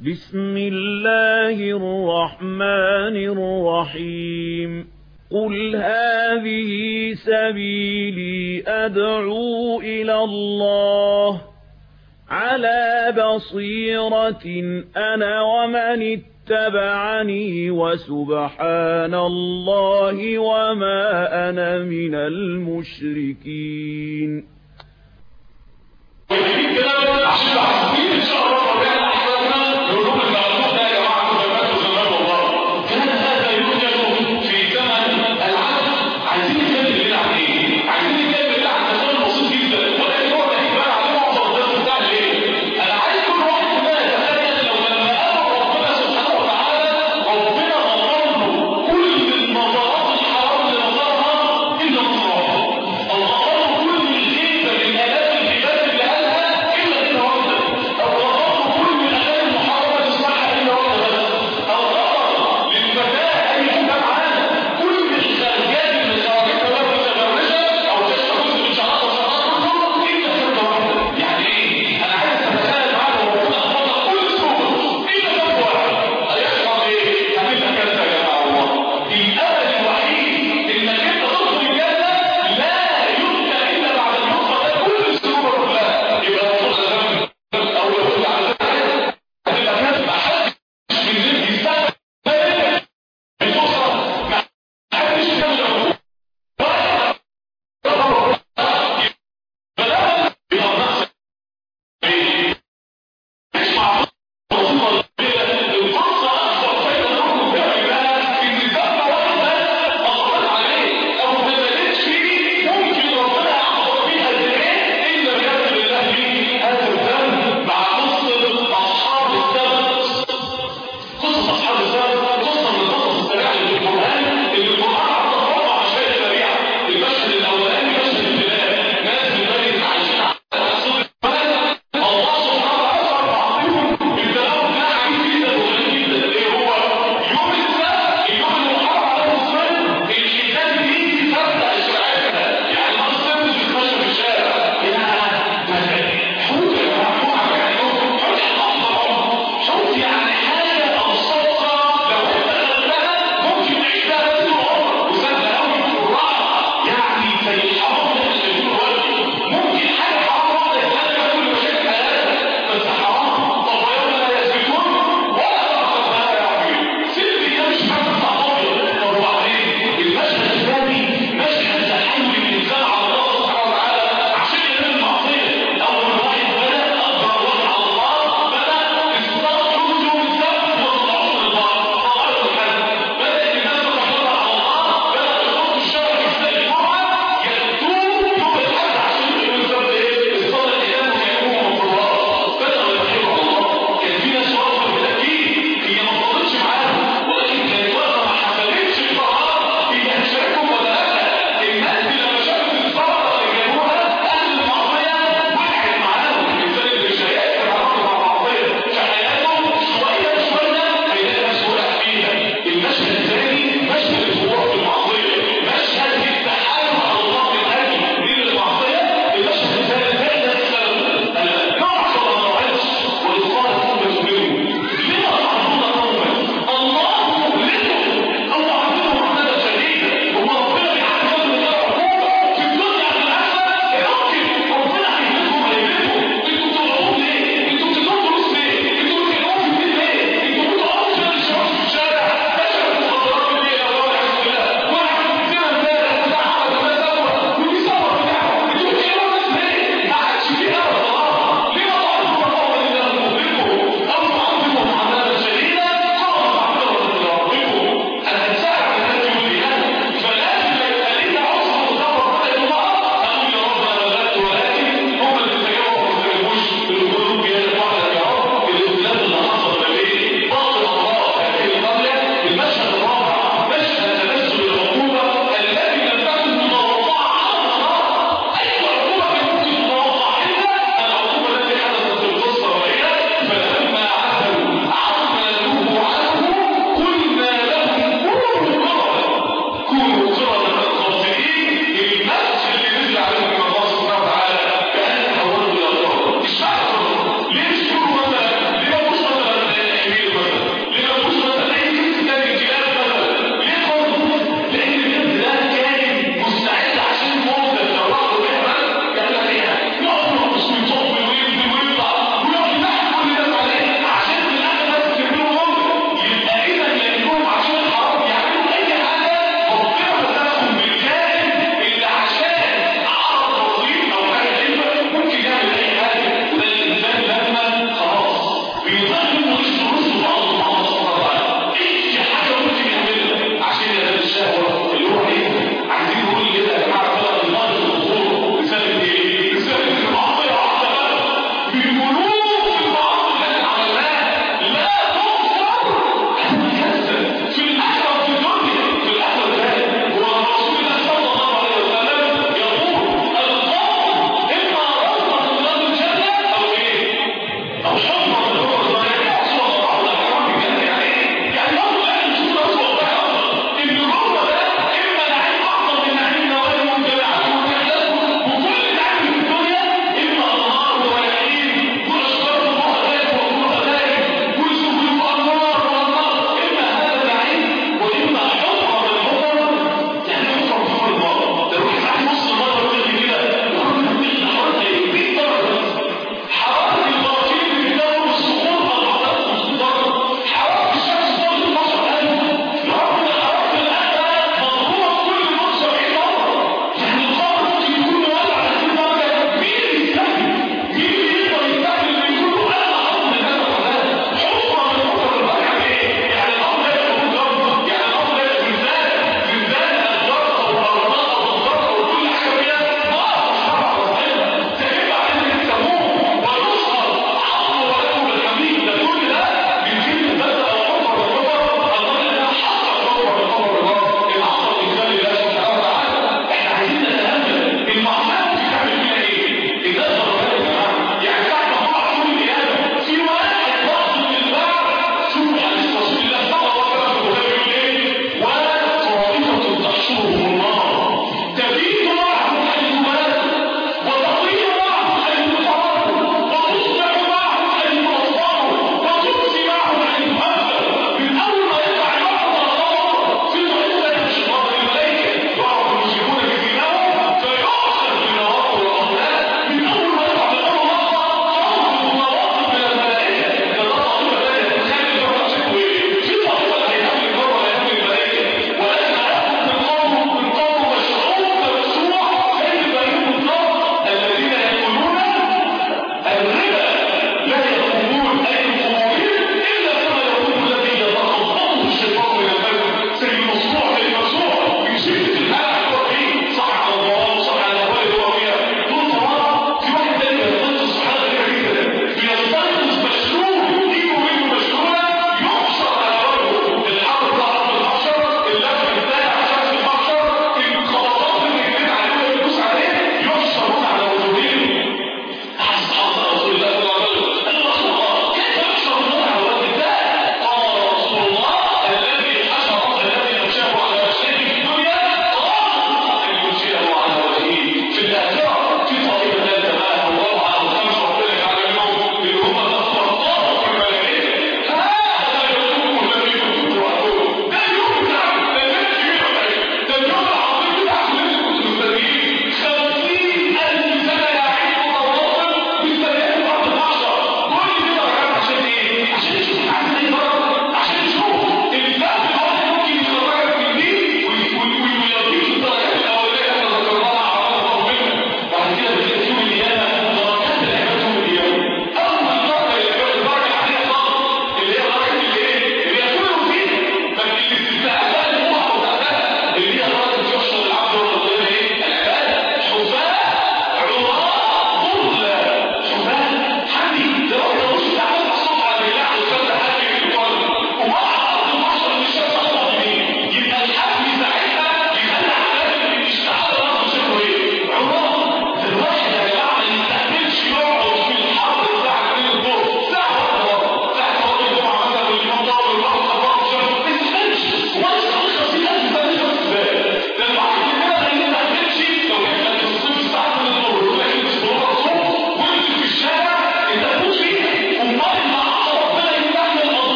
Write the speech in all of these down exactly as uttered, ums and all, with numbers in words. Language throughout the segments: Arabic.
بسم الله الرحمن الرحيم قل هذه سبيلي أدعو إلى الله على بصيرة أنا ومن اتبعني وسبحان الله وما أنا من المشركين. أو حكم الله يعني يا رسول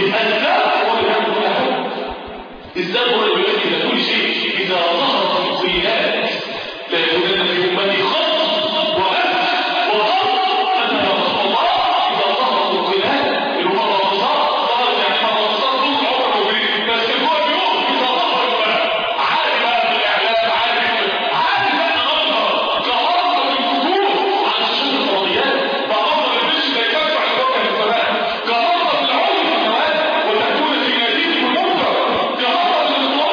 يبقى الزاد هو اللي بيعمل كل حاجه. الزاد هو اللي بيؤدي الى كل شيء. اذا ظهرت الخيانات لا يكونن في امتي خط وغد وطرد ان يا رسول الله اذا ظهرت الخيانات اللي هو الرقصات ظهرت يعني الرقصات طول عمره بيه بس هو اليوم اذا ظهر عارف بقى في الاعلام عارف عارف بقى اظهر كهربة الفتور على شاشات الفضائيات فاظهر البش لا يدفع الوجه للسماء كهربة العمر كمان وتأتون في ناديكم المنكر كهربة الإطلاق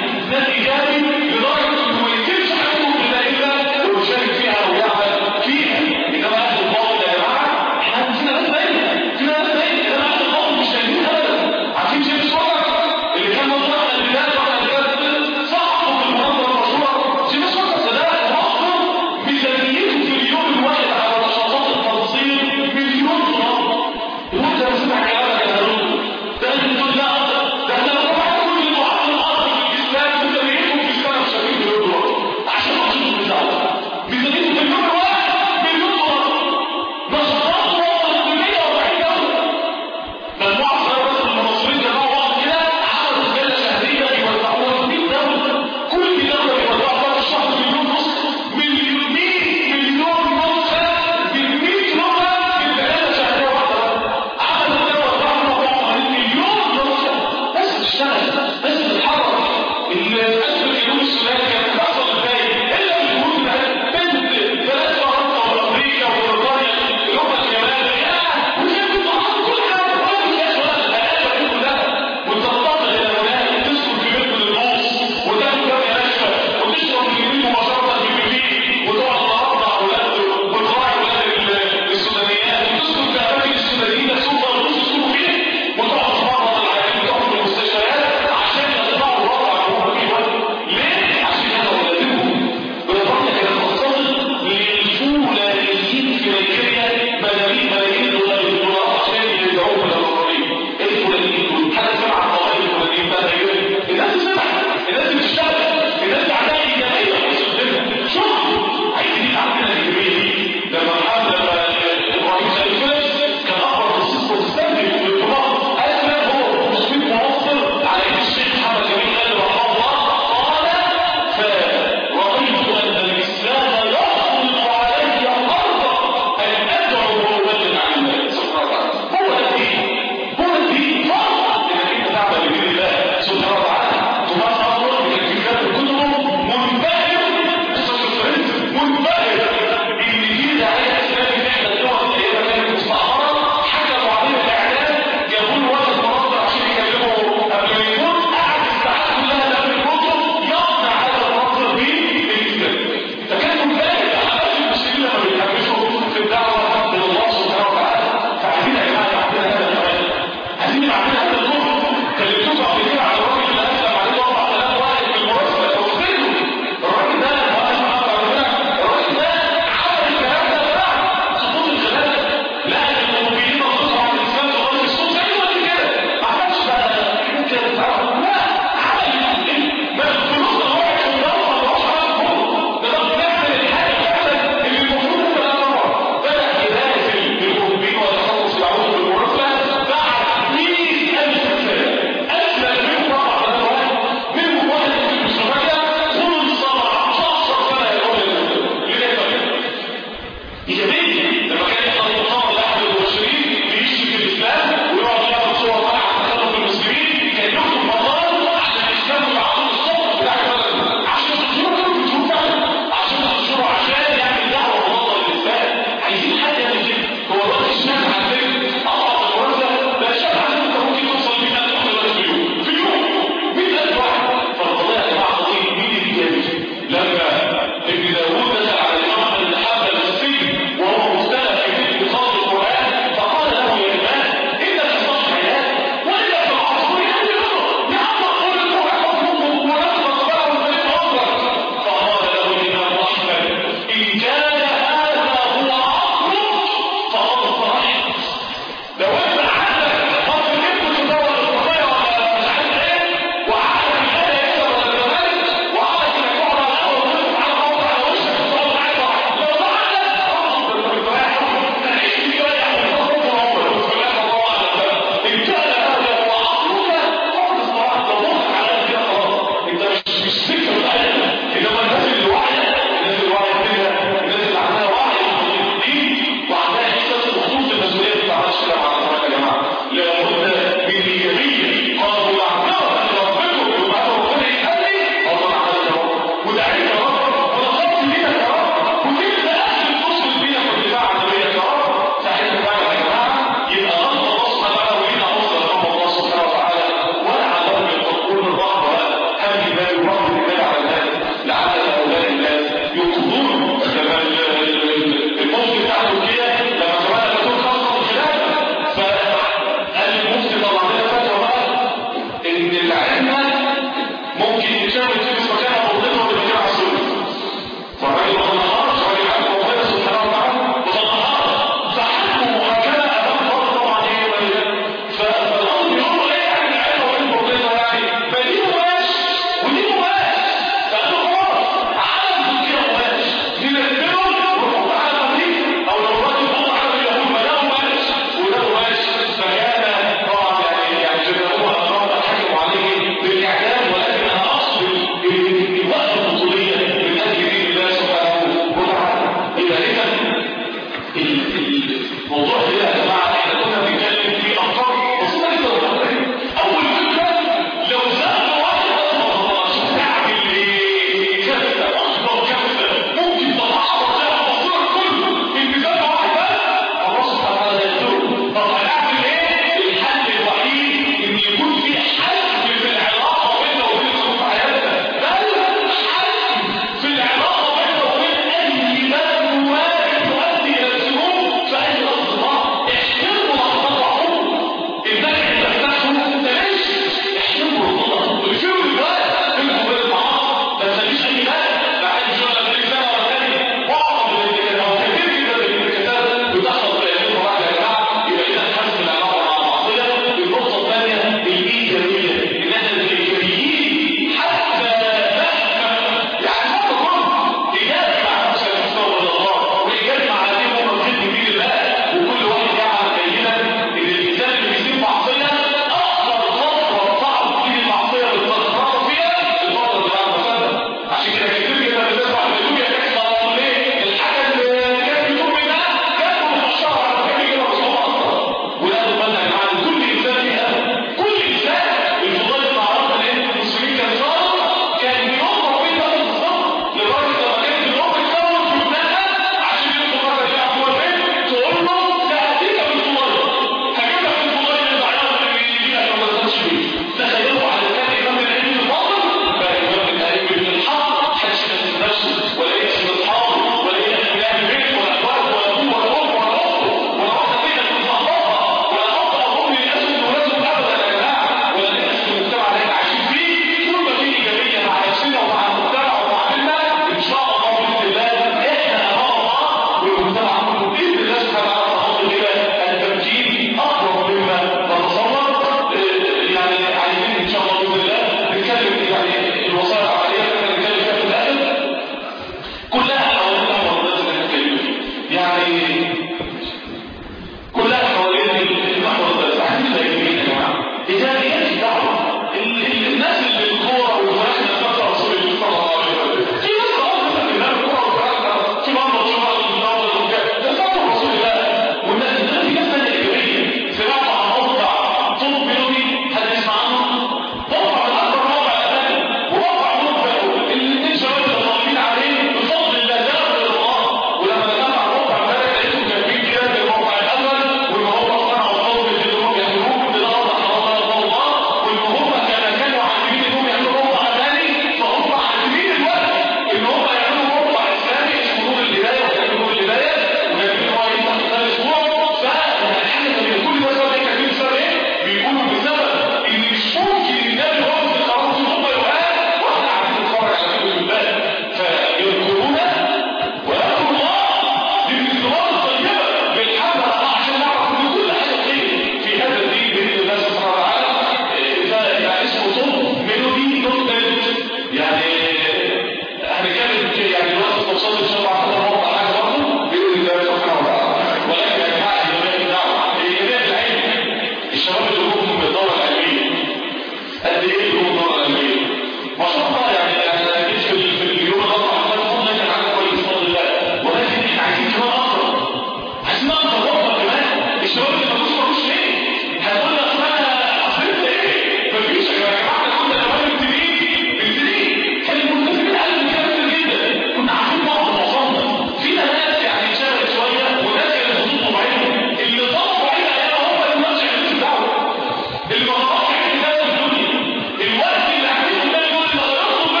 لهم الدورة العلمية. قد ايه لهم الدورة العلمية؟ ما شاء الله يعني انا جيت في اليوم الاربعاء عشان تكون لك العدد كويس بفضل الله، ولكن احنا عايزين كمان اكتر. عايزين اكتر وقفه كمان. الشباب اللي ملوش ملوش ليه؟ هتقول لك انا اصلت ايه؟ مفيش يا جماعه احنا كنا كمان مبتدئين مبتدئين كانوا ملتزمين قلب كامل جدا. كنا عارفين بعض معظمنا. فينا ناس يعني اتشغلت شويه وناس كانت خطوط طبيعيه. اللي ضافوا علينا ايام هم اللي ما شغالين في الدعوه. اللي ما ضافوا علينا الناس في الدنيا. الوقت اللي قاعدين قدام دول اللي غيروا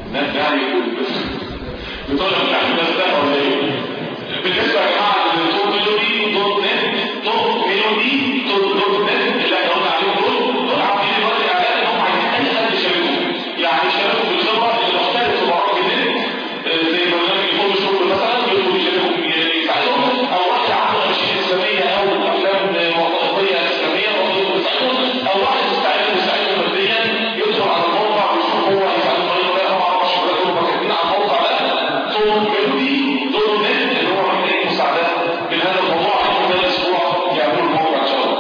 الناس يعني بطلع بتاع الناس ده ولا ايه؟ بالنسبه يا جماعه للدور ميلودي دور نت دور ميلودي دور دور نت اللي احنا قلنا عليهم دول دول عاملين دلوقتي اعلان ان هم عايزين اي حد يشاركهم، يعني يشاركوا بالخبره اللي محترف في بعض النت زي برنامج الفوتوشوب مثلا يدخلوا يشاركوا يساعدهم، او واحد عنده انشطه اسلاميه او افلام وثائقيه اسلاميه برضه يساعدهم، او واحد مستعد يساعدهم ماديا يدخل على الموقع ويشوف هو هيساعده طريقه ما اعرفش كلهم كاتبين على الموقع ده دور ميلودي دور نت اللي هو محتاج مساعدات من هذا الموضوع هيكون ده الاسبوع يعملوا الموقع ان شاء الله.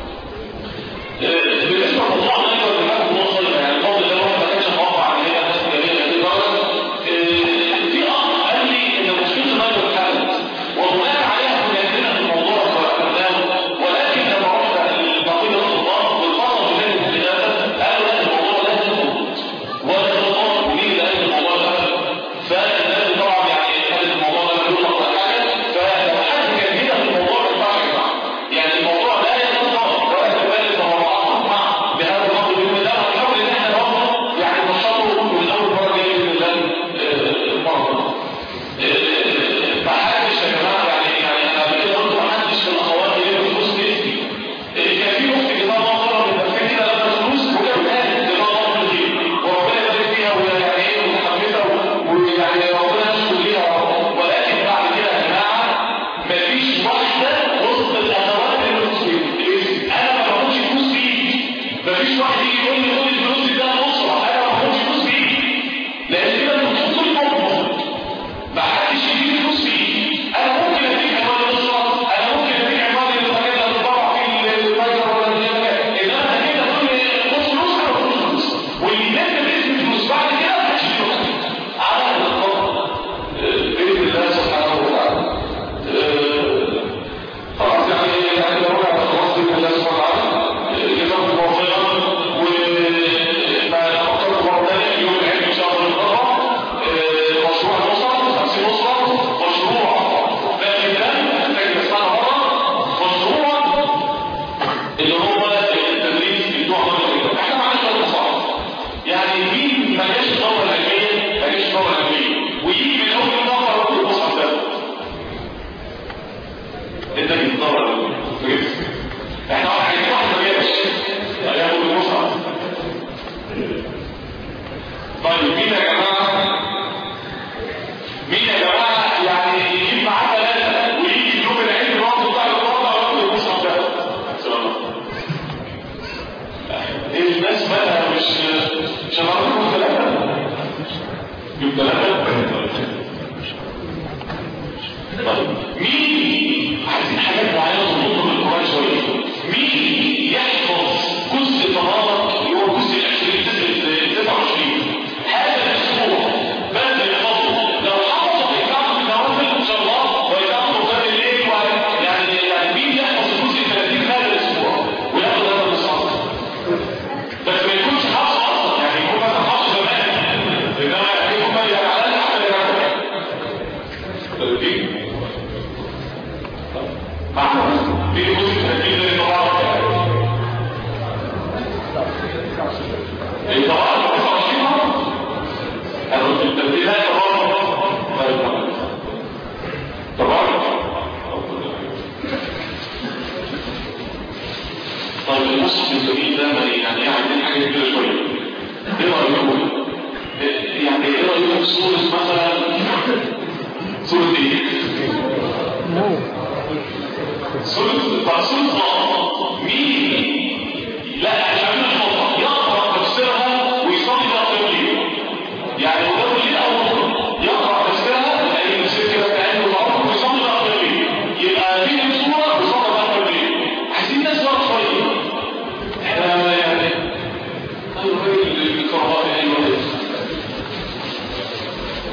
بالنسبه للموضوع ده نقدر نفهم نوصل يعني الفضل ده الواحد ما كانش متوقع ان هي ناس جميله هذه الدرجه. في اخ قال لي ان مشكله المايكرو اتحلت وبناء عليها كنا عندنا في الموضوع وقفناه، ولكن لما رحنا لنقيب الخطاب والخاصه بذلك الخلافه قالوا لا الموضوع ده يثبت ولا خطاب ومين اللي قال الموضوع ده، فالناس طبعا يعني خدت الموضوع ده ملوش ولا حاجه، فلو حد كان هنا في الموضوع ما ينفعش يا جماعه، يعني الموضوع لا يتطابق ولا يتبادل تطابقات مع بهذا الامر باذن الله، ونحاول ان احنا برضه يعني ننشطه من اول مره جايه باذن الله المره ما حدش يا جماعه يعني يعني انا قبل كده قلت ما حدش في الاخوات اللي بفلوس نسبي، كان في اخت جزاها الله خيرا من نفسها كده لما فلوس وكانت قالت جزاها الله كل خير وربنا يبارك فيها ويعني ايه متحمسه ويعني ربنا يشكر ليها، ولكن بعد كده يا جماعه مفيش واحده وسط الاخوات اللي بتفلوس انا ما باخدش فلوس بايدي، مفيش واحد يجي يقول لي خد الفلوس دي ده نصره انا ما باخدش فلوس بايدي، لان كده انتوا طول عمركم ما حدش يجيب فلوس بايدي، انا ممكن اديك عنوان النصره انا ممكن اديك عنوان المكان اللي هتطبع فيه المايكرو ولا المكان، انما انا كده تقول لي خد فلوس انا باخد فلوس واللي نازل باسم فلوس بعد كده ما حدش يجيب على الاطلاق باذن الله سبحانه وتعالى. خلاص يعني يعني لو انا خلاص باذن الله سبحانه وتعالى جزاكم الله خيرا، وما نفكر مره ثانيه يوم العيد ان شاء الله القرار مشروع الاسره خمسين اسره مشروع باقي ده محتاج نسمعنا مره مشروع اللي هو التدريس بتوع مدرسه احنا معانا شويه مصاعب يعني مين ما جاش الدوره العلميه ما جاش الدوره العلميه ويجي من اول مره يقول المصحف ده انت جبت الدوره العلميه احنا عايزين واحد ما جاش هياخد المصحف. طيب مين يا جماعه مين يا جماعه يعني يجيب معاه ثلاثه ويجي يوم العيد الوقت بتاع الوضع وياخد المصحف ده سلام الناس بقى مش مش هنعرفهم ثلاثه يوم ثلاثه. طيب مين عايزين حاجات معينه تنطق بالقران شويه، مين يحفظ جزء تبارك اللي هو جزء عشرين تسعة وعشرين هذا الاسبوع بس يحفظه، لو حفظه يتعرف بالنوافل ان شاء الله ويتعرف قران الليل يعني يعني مين يحفظ الجزء ثلاثين هذا الاسبوع وياخد هذا المصحف بس ما يكونش حفظ اصلا يعني يكون مثلا حفظ زمان انما يكون ما يعلن حتى يعرف ثلاثين معنا في جزء ثلاثين زي طبعا ايه طبعا تسعة وعشرين مرة انا قلت التبديل هاي طبعا طبعا طيب المصحف الجميل ده يعني عايزين حاجة كده شوية ايه رأيكم يعني ايه رأيكم في صورة مثلا صورة ايه صورة صورة مين لا مش عارفين الخطأ يقرأ تفسيرها ويصلي تقرأ ليه يعني ولو ليه أول يقرأ تفسيرها لأي تفسير كده بتاعين ويصلي تقرأ ليه يبقى فيه صورة ويصلي تقرأ ليه عايزين ناس بقى شوية احنا يعني طيب الكرهات ايوه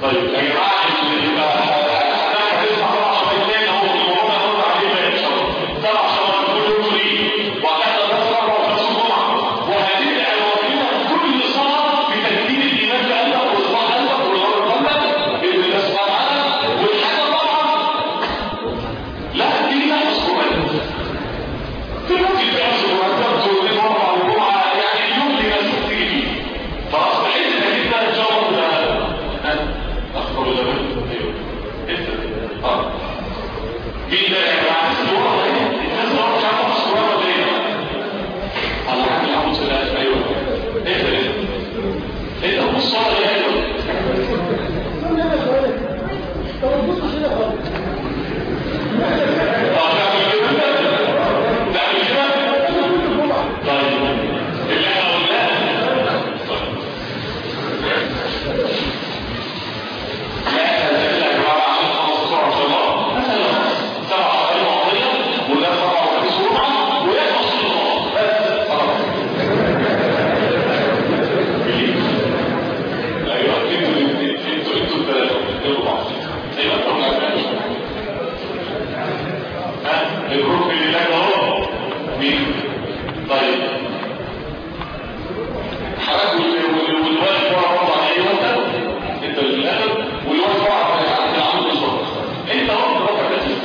طيب يا جماعه اللي يبقى هتسمع طبعا شويتين اهو الموضوع ده هنرد عليه ان شاء الله. طبعا شباب كل يوم ليه وهكذا بس مره وخمس جمعه وهتبدا الوظيفه كل صلاه بتجديد الايمان بقلبك واصلاح قلبك ونور قلبك باذن الله سبحانه وتعالى. والحاجه طبعا لا دي لا مسؤوليه دلوقتي في اصل مرتبط وتمر على الجمعه يعني اليوم اللي الناس بتيجي فيه خلاص بحيث انك انت ان شاء الله اكبر ولا انت اه مين ده يا جماعه الصوره الناس ما مش عارفه الصوره ولا ايه؟ الله يعمل عمود ثلاثه ايوه ايه ده ايه ده الصوره يا ايوه الروح لله اهو مين طيب حركوا والوالد ورا بعض عليه وانت انت الادب والوالد ورا عند العمود الصوت انت اهو رافع كتفك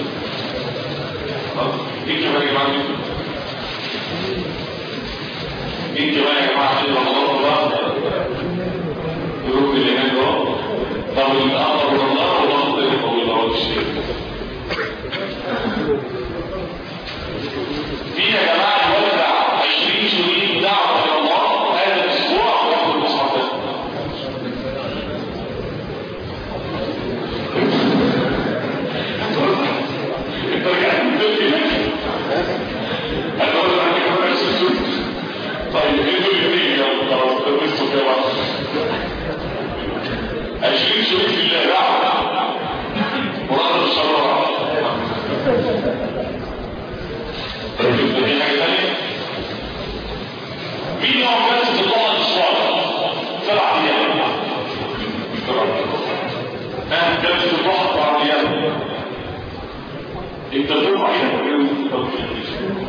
مين كمان يا جماعه مين كمان يا جماعه عشان رمضان بقى الروح لله اهو طب الامر من الله والله يقول الله الشيء في يا جماعه نوزع عشرين شريط دعوه الى الله هذا الاسبوع وناخد المصحف ده. انت رجعت من الدنيا هناك هتقول لك كمان عشرين طيب انتوا الاثنين يلا خلاص تلبسوا كده بعض عشرين شريط لله دعوه ورد الشرارة دي حاجة ثانية مين هو الناس اللي طلعت الصلاة سبع ايام ها جلسة الضحى سبع ايام انت تربع ايام